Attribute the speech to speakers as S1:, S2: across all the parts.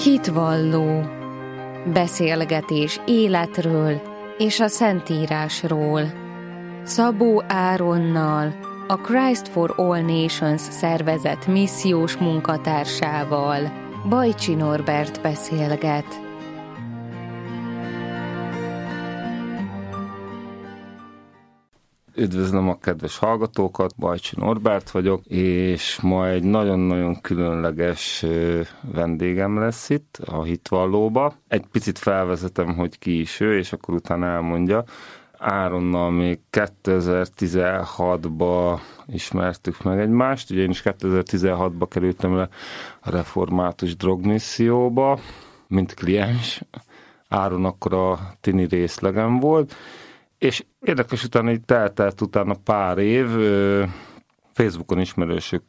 S1: Hitvalló. Beszélgetés életről és a Szentírásról. Szabó Áronnal, a Christ for All Nations szervezet missziós munkatársával Bajcsi Norbert beszélget.
S2: Üdvözlöm a kedves hallgatókat, Bajcsi Norbert vagyok, és ma egy nagyon-nagyon különleges vendégem lesz itt a Hitvallóba. Egy picit felvezetem, hogy ki is ő, és akkor utána elmondja. Áronnal még 2016-ban ismertük meg egymást, ugye én is 2016-ban kerültem le a református drogmisszióba, mint kliens. Áron akkor a tini részlegem volt, és érdekes utána, így telt utána pár év, Facebookon ismerősök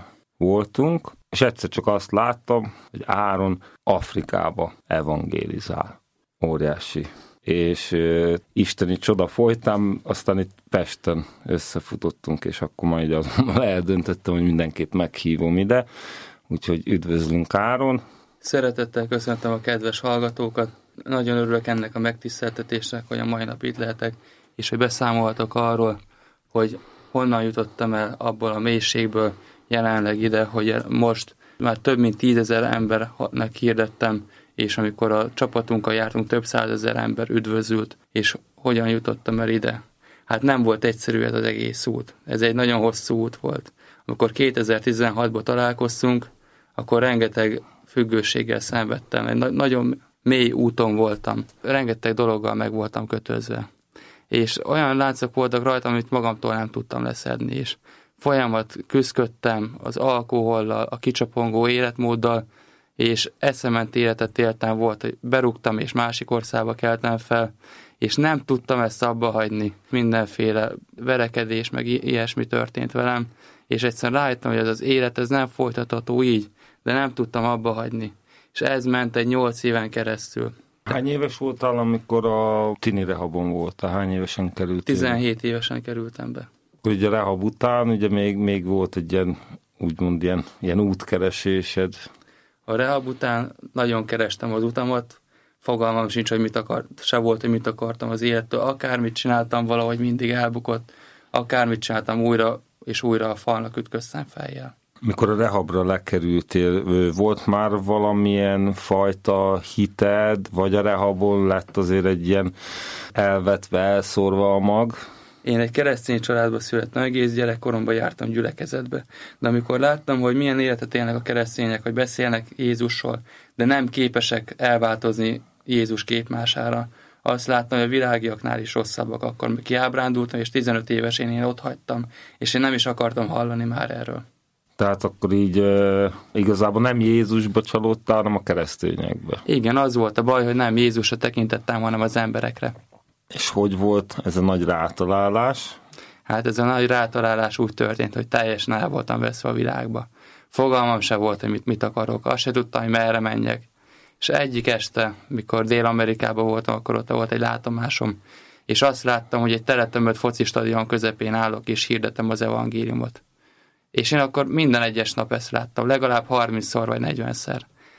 S2: voltunk, és egyszer csak azt láttam, hogy Áron Afrikába evangélizál. Óriási. És isteni csoda folytán, aztán itt Pesten összefutottunk, és akkor majd azonnal eldöntöttem, hogy mindenképp meghívom ide. Úgyhogy üdvözlünk, Áron.
S3: Szeretettel köszöntöm a kedves hallgatókat. Nagyon örülök ennek a megtiszteltetésnek, hogy a mai nap itt lehetek, és hogy beszámolhatok arról, hogy honnan jutottam el abból a mélységből jelenleg ide, hogy most már több mint 10 000 embernek hirdettem, és amikor a csapatunkkal jártunk, több 100 000 ember üdvözült, és hogyan jutottam el ide. Hát nem volt egyszerű ez az egész út. Ez egy nagyon hosszú út volt. Amikor 2016-ban találkoztunk, akkor rengeteg függőséggel szenvedtem. Egy nagyon mély úton voltam. Rengeteg dologgal meg voltam kötözve. És olyan láncok voltak rajtam, amit magamtól nem tudtam leszedni. És folyamat küzdködtem az alkohollal, a kicsapongó életmóddal, és eszement életet éltem, volt, hogy berúgtam, és másik országba keltem fel, és nem tudtam ezt abba hagyni. Mindenféle verekedés, meg ilyesmi történt velem, és egyszerűen rájöttem, hogy ez az élet, ez nem folytatható így, de nem tudtam abba hagyni. És ez ment egy 8 éven keresztül.
S2: Hány éves voltál, amikor a tini rehabon voltál? Hány évesen kerültél?
S3: 17 évesen kerültem be.
S2: Akkor ugye a rehab után ugye még volt egy ilyen, úgymond ilyen útkeresésed.
S3: A rehab után nagyon kerestem az utamat, fogalmam sincs, hogy se volt, hogy mit akartam az élettől. Akármit csináltam, valahogy mindig elbukott, akármit csináltam, újra és újra a falnak ütköztem fejjel.
S2: Mikor a rehabra lekerültél, volt már valamilyen fajta hited, vagy a rehabon lett azért egy ilyen elvetve, elszórva a mag?
S3: Én egy keresztény családba születtem, egész gyerekkoromban jártam gyülekezetbe, de amikor láttam, hogy milyen életet élnek a keresztények, hogy beszélnek Jézusról, de nem képesek elváltozni Jézus képmására, azt láttam, hogy a világiaknál is rosszabbak, akkor kiábrándultam, és 15 évesen én ott hagytam, és én nem is akartam hallani már erről.
S2: Tehát akkor így igazából nem Jézusba csalódtál, hanem a keresztényekbe.
S3: Igen, az volt a baj, hogy nem Jézusra tekintettem, hanem az emberekre.
S2: És hogy volt ez a nagy rátalálás?
S3: Hát ez a nagy rátalálás úgy történt, hogy teljesen el voltam veszve a világba. Fogalmam se volt, hogy mit akarok. Azt se tudtam, hogy merre menjek. És egyik este, mikor Dél-Amerikában voltam, akkor ott volt egy látomásom, és azt láttam, hogy egy teletömött focistadion közepén állok, és hirdetem az evangéliumot. És én akkor minden egyes nap ezt láttam, legalább 30-szor vagy 40-szer.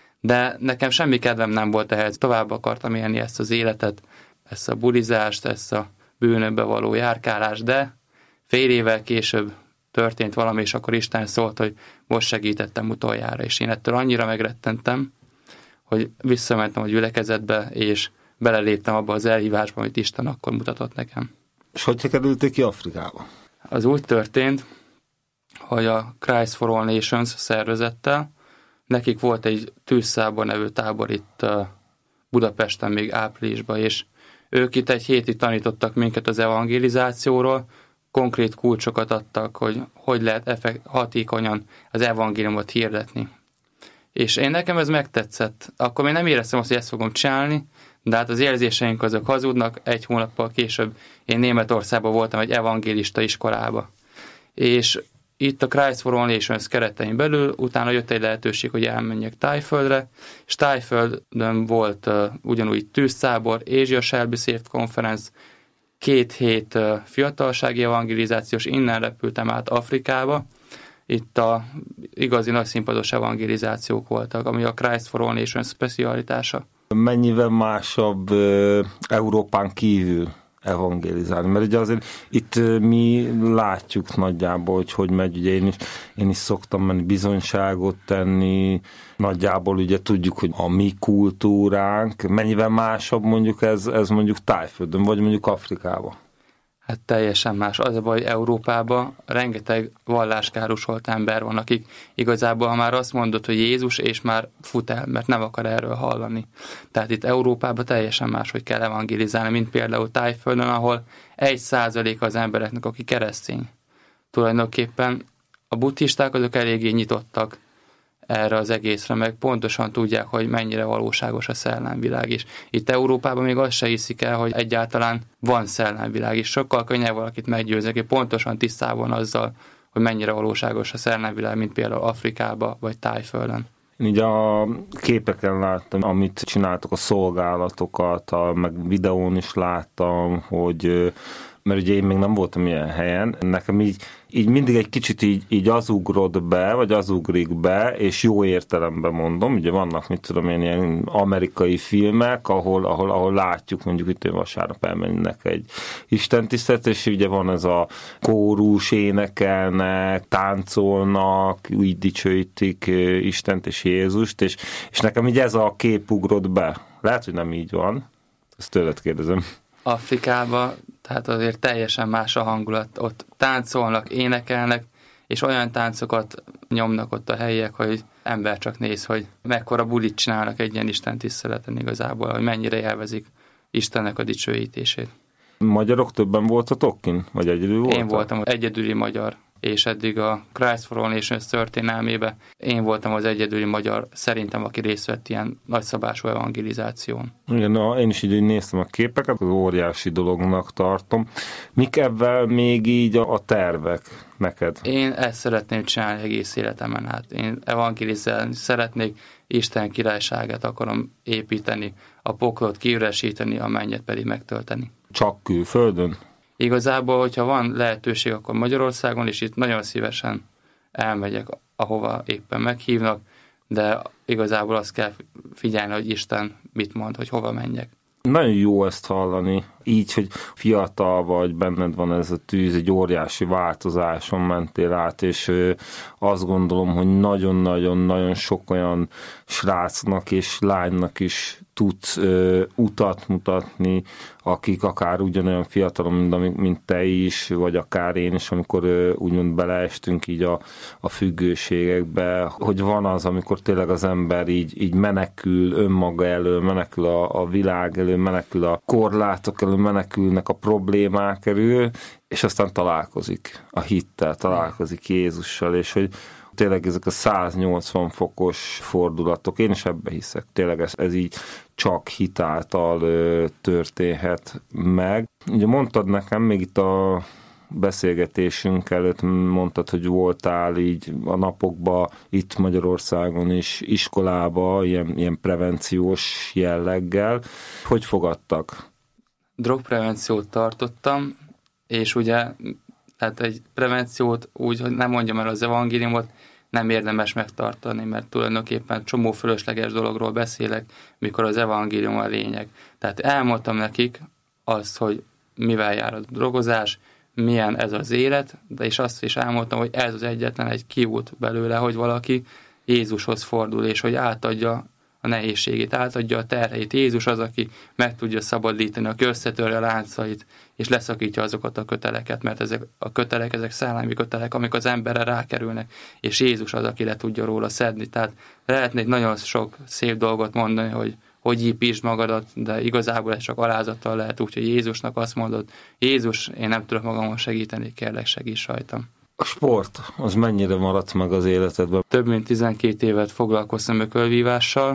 S3: De nekem semmi kedvem nem volt ehhez, tovább akartam élni ezt az életet, ezt a bulizást, ezt a bűnökbe való járkálást, de fél évvel később történt valami, és akkor Isten szólt, hogy most segítettem utoljára, és én ettől annyira megrettentem, hogy visszamentem a gyülekezetbe, és beleléptem abba az elhívásba, amit Isten akkor mutatott nekem.
S2: És hogy kerültél ki Afrikába?
S3: Az úgy történt, hogy a Christ for All Nations szervezettel, nekik volt egy Tűzszábor nevű tábor itt Budapesten még áprilisban, és ők itt egy hétig tanítottak minket az evangelizációról, konkrét kulcsokat adtak, hogy lehet hatékonyan az evangéliumot hirdetni. És nekem ez megtetszett. Akkor még nem éreztem azt, hogy ezt fogom csinálni, de hát az érzéseink azok hazudnak. 1 hónappal később én Németországban voltam egy evangélista iskolába. És itt a Christ for All Nations keretein belül, utána jött egy lehetőség, hogy elmenjek Tájföldre, és Tájföldön volt ugyanúgy tűztábor, Asia Shall Be Saved Conference, 2 hét fiatalsági evangelizációs, innen repültem át Afrikába, itt a igazi nagyszínpados evangelizációk voltak, ami a Christ for All Nations specialitása.
S2: Mennyivel másabb Európán kívül evangelizálni? Mert ugye azért itt mi látjuk nagyjából, hogy megy, ugye én is szoktam menni bizonyságot tenni, nagyjából ugye tudjuk, hogy a mi kultúránk, mennyivel másabb mondjuk ez mondjuk Tájföldön, vagy mondjuk Afrikában?
S3: Hát teljesen más. Az a baj, Európában rengeteg valláskárosolt ember van, akik igazából, ha már azt mondod, hogy Jézus, és már fut el, mert nem akar erről hallani. Tehát itt Európában teljesen más, hogy kell evangelizálni, mint például Tájföldön, ahol 1% az embereknek, aki keresztény. Tulajdonképpen a buddhisták azok eléggé nyitottak erre az egészre, meg pontosan tudják, hogy mennyire valóságos a szellemvilág is. Itt Európában még azt se hiszik el, hogy egyáltalán van szellemvilág is. Sokkal könnyebb valakit meggyőzni, aki pontosan tisztában azzal, hogy mennyire valóságos a szellemvilág, mint például Afrikában vagy Tájföldön.
S2: Én így a képeken láttam, amit csináltok, a szolgálatokat, meg videón is láttam, hogy mert ugye én még nem voltam ilyen helyen, nekem így mindig egy kicsit így az ugrott be, vagy az ugrik be, és jó értelemben mondom, ugye vannak, mit tudom én, ilyen amerikai filmek, ahol látjuk, mondjuk itt vasárnap elmennek egy istentiszteletre, és ugye van ez a kórus, énekelnek, táncolnak, úgy dicsőítik Istent és Jézust, és nekem így ez a kép ugrott be. Lehet, hogy nem így van, ezt tőled kérdezem.
S3: Afrikában, tehát azért teljesen más a hangulat. Ott táncolnak, énekelnek, és olyan táncokat nyomnak ott a helyiek, hogy ember csak néz, hogy mekkora bulit csinálnak egy ilyen istentiszteleten igazából, hogy mennyire élvezik Istennek a dicsőítését.
S2: Magyarok többen voltatok kint? Vagy egyedül voltál?
S3: Én voltam az egyedüli magyar, és eddig a Christ for All Nations történelmében én voltam az egyedüli magyar, szerintem, aki részt vett ilyen nagyszabású evangelizáción.
S2: Igen, én is így néztem a képeket, az óriási dolognak tartom. Mik ebben még így a tervek neked?
S3: Én ezt szeretném csinálni egész életemen át. Én evangelizálni szeretnék, Isten királyságát akarom építeni, a poklot kiüresíteni, a mennyet pedig megtölteni.
S2: Csak külföldön?
S3: Igazából, hogyha van lehetőség, akkor Magyarországon is itt nagyon szívesen elmegyek, ahova éppen meghívnak, de igazából azt kell figyelni, hogy Isten mit mond, hogy hova menjek.
S2: Nagyon jó ezt hallani, így, hogy fiatal vagy, benned van ez a tűz, egy óriási változáson mentél át, és azt gondolom, hogy nagyon-nagyon-nagyon sok olyan srácnak és lánynak is tudsz utat mutatni, akik akár ugyanolyan fiatalon, mint te is, vagy akár én is, amikor úgymond beleestünk így a függőségekbe, hogy van az, amikor tényleg az ember így menekül önmaga elől, menekül a világ elől, menekül a korlátok elől, menekülnek a problémák elől, és aztán találkozik a hittel, találkozik Jézussal, és hogy tényleg ezek a 180 fokos fordulatok, én is ebbe hiszek, tényleg ez így csak hit által történhet meg. Ugye mondtad nekem, még itt a beszélgetésünk előtt mondtad, hogy voltál így a napokban itt Magyarországon is iskolába, ilyen prevenciós jelleggel. Hogy fogadtak?
S3: Drogprevenciót tartottam, és ugye tehát egy prevenciót úgy, hogy nem mondjam el az evangéliumot, nem érdemes megtartani, mert tulajdonképpen csomó fölösleges dologról beszélek, mikor az evangélium a lényeg. Tehát elmondtam nekik azt, hogy mivel jár a drogozás, milyen ez az élet, de és azt is elmondtam, hogy ez az egyetlen egy kiút belőle, hogy valaki Jézushoz fordul, és hogy átadja a nehézségét, átadja a terheit. Jézus az, aki meg tudja szabadítani, aki összetörje a láncait, és leszakítja azokat a köteleket, mert ezek a kötelek, ezek szellemi kötelek, amik az emberre rákerülnek, és Jézus az, aki le tudja róla szedni. Tehát lehetnék nagyon sok szép dolgot mondani, hogy építsd magadat, de igazából ez csak alázattal lehet, úgyhogy Jézusnak azt mondod, Jézus, én nem tudok magamon segíteni, kérlek, segíts rajtam.
S2: A sport, az mennyire maradt meg az életedben?
S3: Több mint 12 évet foglalkoztam ökölvívással,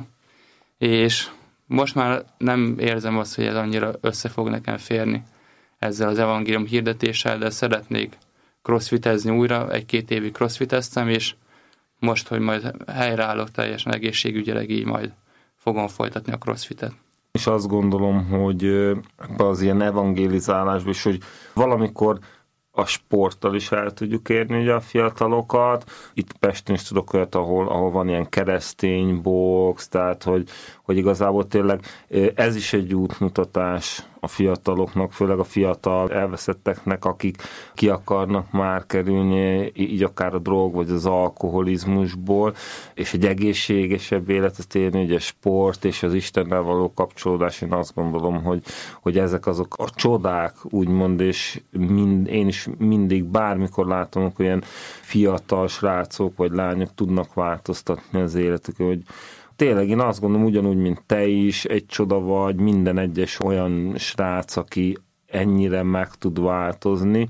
S3: és most már nem érzem azt, hogy ez annyira össze fog nekem férni ezzel az evangélium hirdetéssel, de szeretnék crossfitezni újra, 1-2 évig crossfiteztem, és most, hogy majd helyreállok teljesen egészségügyileg, így majd fogom folytatni a crossfitet.
S2: És azt gondolom, hogy az ilyen evangélizálásban is, hogy valamikor a sporttal is el tudjuk érni ugye a fiatalokat. Itt Pesten is tudok olyat, ahol van ilyen keresztény box, tehát hogy igazából tényleg ez is egy útmutatás a fiataloknak, főleg a fiatal elveszetteknek, akik ki akarnak már kerülni, így akár a drog vagy az alkoholizmusból, és egy egészségesebb életet élni, ugye sport és az Istennel való kapcsolódás, én azt gondolom, hogy ezek azok a csodák, úgymond, és én is mindig bármikor látom, hogy ilyen fiatal srácok vagy lányok tudnak változtatni az életükön, hogy tényleg én azt gondolom, ugyanúgy, mint te is, egy csoda vagy, minden egyes olyan srác, aki ennyire meg tud változni.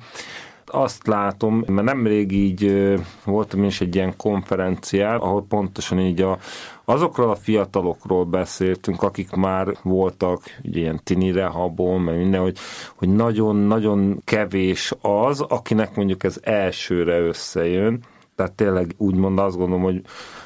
S2: Azt látom, mert nemrég így voltam is egy ilyen konferencián, ahol pontosan így azokról a fiatalokról beszéltünk, akik már voltak ugye ilyen tini rehabon, mert minden, hogy nagyon-nagyon kevés az, akinek mondjuk ez elsőre összejön. Tehát tényleg úgymond azt gondolom, hogy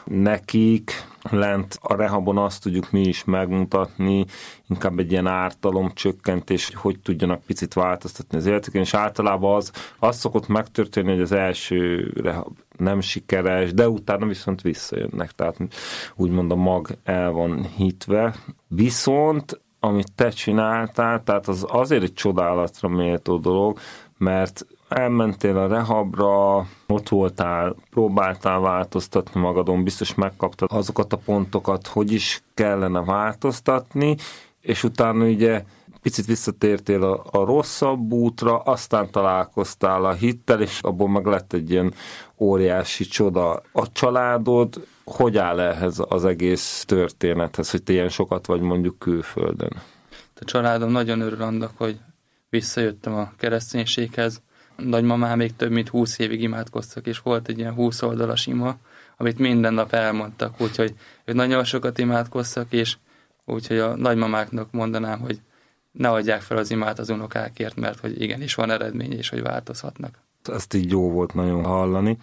S2: nekik lent a rehabon azt tudjuk mi is megmutatni, inkább egy ilyen ártalomcsökkentés, hogy tudjanak picit változtatni az életükön, és általában az szokott megtörténni, hogy az első rehab nem sikeres, de utána viszont visszajönnek, tehát úgymond a mag el van hitve. Viszont, amit te csináltál, tehát az azért egy csodálatra méltó dolog, mert elmentél a rehabra, ott voltál, próbáltál változtatni magadon, biztos megkaptad azokat a pontokat, hogy is kellene változtatni, és utána ugye picit visszatértél a rosszabb útra, aztán találkoztál a hittel, és abból meg lett egy ilyen óriási csoda. A családod hogy áll ehhez az egész történethez, hogy te ilyen sokat vagy mondjuk külföldön?
S3: A családom nagyon örül annak, hogy visszajöttem a kereszténységhez. Nagymamám még több mint 20 évig imádkoztak, és volt egy ilyen 20 oldalas ima, amit minden nap elmondtak, úgyhogy ők nagyon sokat imádkoztak, és úgyhogy a nagymamáknak mondanám, hogy ne adják fel az imát az unokákért, mert hogy igenis van eredmény, és hogy változhatnak.
S2: Ezt így jó volt nagyon hallani.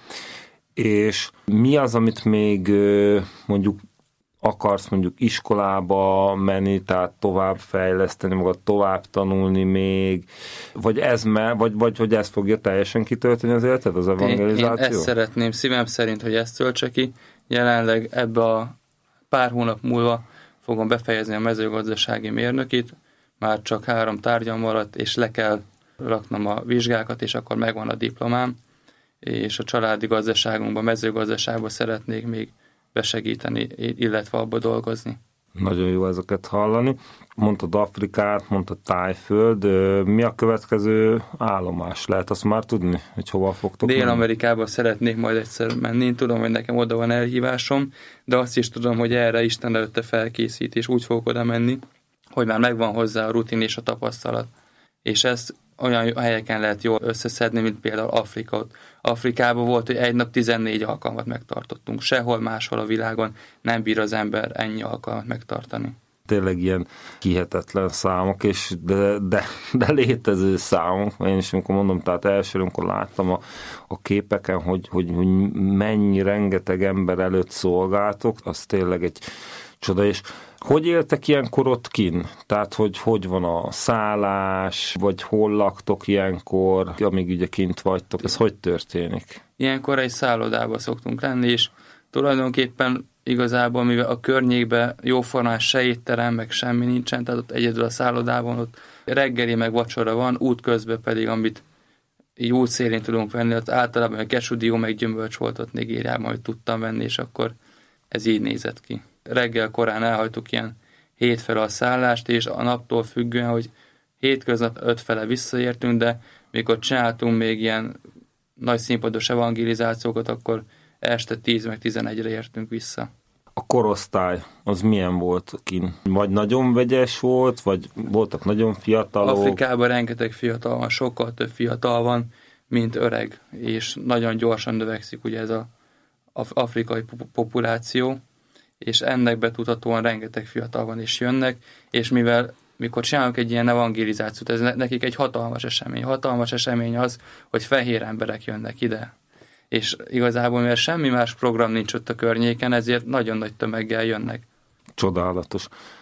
S2: És mi az, amit még mondjuk akarsz mondjuk iskolába menni, tehát tovább fejleszteni magad, tovább tanulni még, vagy vagy ez fogja teljesen kitölteni az életed, az evangelizáció?
S3: Én ezt szeretném, szívem szerint, hogy ezt töltse ki. Jelenleg ebbe a pár hónap múlva fogom befejezni a mezőgazdasági mérnökit, már csak 3 tárgyam maradt, és le kell raknom a vizsgákat, és akkor megvan a diplomám, és a családi gazdaságunkban, mezőgazdaságban szeretnék még besegíteni, illetve abba dolgozni.
S2: Nagyon jó ezeket hallani. Mondtad Afrikát, mondtad Tájföld. Mi a következő állomás? Lehet azt már tudni, hogy hova fogtok menni?
S3: Dél-Amerikába szeretnék majd egyszer menni. Én tudom, hogy nekem oda van elhívásom, de azt is tudom, hogy erre Isten előtte felkészít, és úgy fogok oda menni, hogy már megvan hozzá a rutin és a tapasztalat. És ezt olyan helyeken lehet jól összeszedni, mint például Afrika. Afrikában volt, hogy egy nap 14 alkalmat megtartottunk. Sehol máshol a világon nem bír az ember ennyi alkalmat megtartani.
S2: Tényleg ilyen hihetetlen számok, és de létező számok. Én is, amikor mondom, tehát elsőre, amikor láttam a képeken, hogy mennyi rengeteg ember előtt szolgáltok, az tényleg egy csoda, és hogy éltek ilyenkor ott kin? Tehát, hogy van a szállás, vagy hol laktok ilyenkor, amíg ugye kint vagytok? Ez hogy történik?
S3: Ilyenkor egy szállodába szoktunk lenni, és tulajdonképpen igazából, mivel a környékben jóformán se étterem, meg semmi nincsen, tehát ott egyedül a szállodában, ott reggeli meg vacsora van, útközben pedig, amit így útszélén tudunk venni, ott általában a kesudió meg gyümölcs volt ott Nigériában, hogy tudtam venni, és akkor ez így nézett ki. Reggel korán elhagytuk ilyen 7 fele a szállást, és a naptól függően, hogy hétköznap 5 fele visszaértünk, de mikor csináltunk még ilyen nagy színpados evangelizációkat, akkor este 10 meg 11-re értünk vissza.
S2: A korosztály az milyen volt kin? Vagy nagyon vegyes volt, vagy voltak nagyon fiatalok?
S3: Afrikában rengeteg fiatal van, sokkal több fiatal van, mint öreg, és nagyon gyorsan növekszik ugye ez az afrikai populáció, és ennek betudhatóan rengeteg fiatal van és jönnek, és mikor csinálunk egy ilyen evangelizációt, ez nekik egy hatalmas esemény. Hatalmas esemény az, hogy fehér emberek jönnek ide. És igazából, mivel semmi más program nincs ott a környéken, ezért nagyon nagy tömeggel jönnek.
S2: Csodálatos.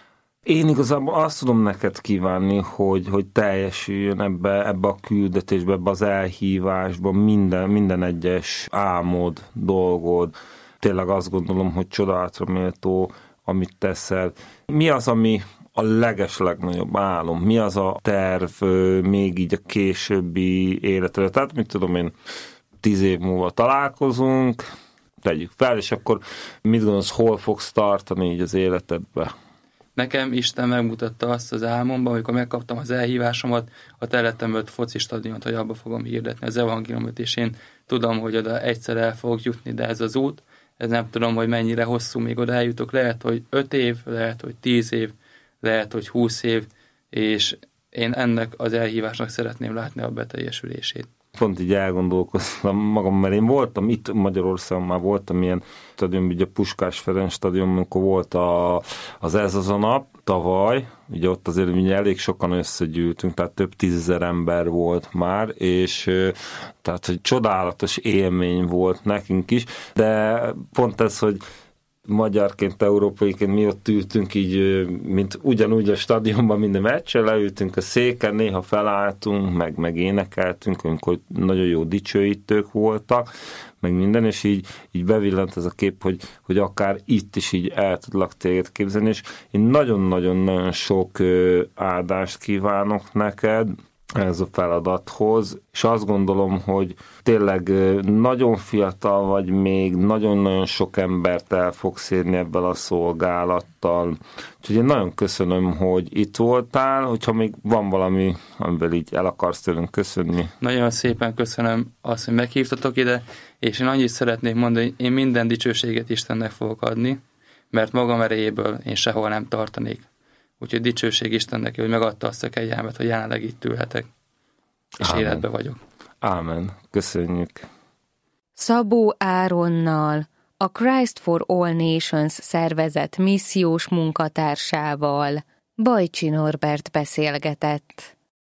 S2: Én igazából azt tudom neked kívánni, hogy teljesüljön ebbe a küldetésbe, ebbe az elhívásba minden egyes álmod, dolgod. Tényleg azt gondolom, hogy csodálatra méltó, amit teszel. Mi az, ami a legeslegnagyobb álom? Mi az a terv még így a későbbi életre? Tehát mit tudom én, 10 év múlva találkozunk, tegyük fel, és akkor mit gondolsz, hol fogsz tartani így az életedbe?
S3: Nekem Isten megmutatta azt az álmomban, amikor megkaptam az elhívásomat, a területen 5 foci stadiont, hogy abba fogom hirdetni az evangéliumot, és én tudom, hogy oda egyszer el fogok jutni, de ez az út, ez nem tudom, hogy mennyire hosszú még oda eljutok, lehet, hogy 5 év, lehet, hogy 10 év, lehet, hogy 20 év, és én ennek az elhívásnak szeretném látni a beteljesülését.
S2: Pont így elgondolkoztam magam, mert én voltam itt Magyarországon, már voltam ilyen stadionban, ugye a Puskás Ferenc stadion, amikor volt az Ez az a nap tavaly, ugye ott azért ugye elég sokan összegyűltünk, tehát több 10 000 ember volt már, és tehát hogy csodálatos élmény volt nekünk is, de pont ez, hogy magyarként, európaiként mi ott ültünk így, mint ugyanúgy a stadionban minden meccsen, leültünk a széken, néha felálltunk, meg énekeltünk, amikor nagyon jó dicsőítők voltak, meg minden, és így bevillant ez a kép, hogy akár itt is így el tudlak téged képzelni, és én nagyon-nagyon sok áldást kívánok neked ez a feladathoz, és azt gondolom, hogy tényleg nagyon fiatal vagy még, nagyon-nagyon sok embert el fogsz érni ebből a szolgálattal. Úgyhogy én nagyon köszönöm, hogy itt voltál, hogyha még van valami, amivel így el akarsz tőlünk köszönni.
S3: Nagyon szépen köszönöm azt, hogy meghívtatok ide, és én annyit szeretnék mondani, hogy én minden dicsőséget Istennek fogok adni, mert magam erejéből én sehol nem tartanék. Úgyhogy dicsőség Istennek, hogy megadta azt a kegyelmet, hogy jelenleg itt ülhetek, és Ámen. Életben vagyok.
S2: Ámen. Köszönjük.
S1: Szabó Áronnal, a Christ for All Nations szervezet missziós munkatársával Bajcsi Norbert beszélgetett.